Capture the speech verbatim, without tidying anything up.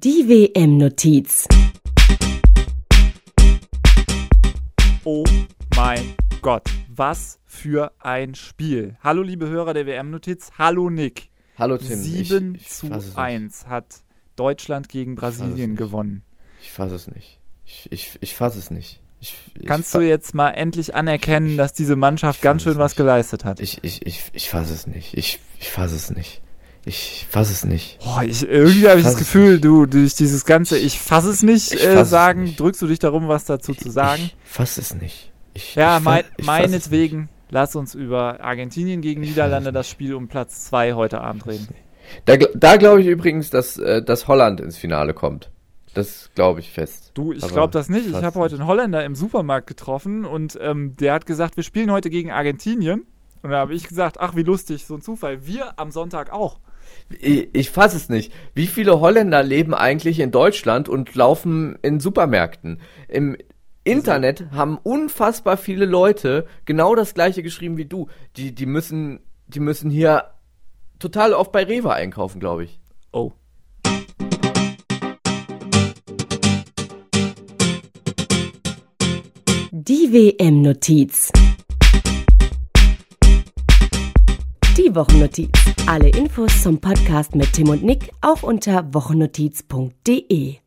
Die W M-Notiz. Oh mein Gott, was für ein Spiel. Hallo liebe Hörer der W M-Notiz, hallo Nick. Hallo Tim. sieben ich, ich zu eins hat Deutschland gegen Brasilien gewonnen. Ich fasse es nicht. Ich, ich, ich fasse es nicht. Ich, ich Kannst fa- du jetzt mal endlich anerkennen, dass diese Mannschaft ich ganz fass schön es was nicht. geleistet hat? Ich, ich, ich, ich fasse es nicht. Ich, ich fasse es nicht. Ich fasse es nicht. Boah, ich, irgendwie habe ich das fass es Gefühl, nicht. du durch dieses ganze Ich fass es nicht Ich äh, fass es sagen, nicht. drückst du dich darum, was dazu zu sagen? Ich fasse es nicht. Ich, Ja, ich fa- mein, ich fass es meinetwegen, lass uns über Argentinien gegen Ich fass Niederlande es das Spiel um Platz zwei heute Abend reden. nicht. Da, gl- da glaube ich übrigens, dass, äh, dass Holland ins Finale kommt. Das glaube ich fest. Du, ich Aber glaube das nicht. Ich fast habe heute einen Holländer im Supermarkt getroffen und ähm, der hat gesagt, wir spielen heute gegen Argentinien. Und da habe ich gesagt, ach wie lustig, so ein Zufall. Wir am Sonntag auch. Ich, ich fasse es nicht. Wie viele Holländer leben eigentlich in Deutschland und laufen in Supermärkten? Im Internet haben unfassbar viele Leute genau das gleiche geschrieben wie du. Die, die müssen, die müssen hier total oft bei Rewe einkaufen, glaube ich. Oh. Die W M-Notiz. Die Wochennotiz. Alle Infos zum Podcast mit Tim und Nick auch unter wochennotiz punkt de.